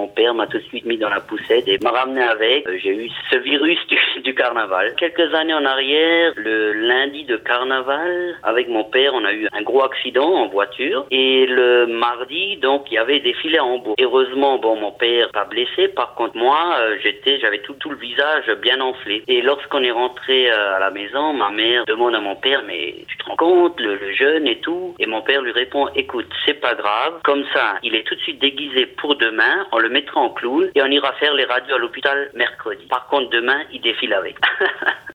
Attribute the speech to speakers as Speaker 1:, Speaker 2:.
Speaker 1: père m'a tout de suite mis dans la poussette et m'a ramené avec. J'ai eu ce virus du carnaval. Quelques années en arrière, le lundi de carnaval, avec mon père, on a eu un gros accident en voiture. Et le mardi, donc, il y avait des filets en bois. Heureusement, mon père pas blessé. Par contre, moi, j'avais tout le visage bien enflé. Et lorsqu'on est rentré à la maison, ma mère demande à mon père, mais tu te rends compte, le jeune et tout? Et mon père lui répond, écoute, c'est pas grave. Comme ça, il est tout de suite déguisé pour demain. On le mettra en clown et on ira faire les radios à l'hôpital mercredi. Par contre, demain, il défile avec.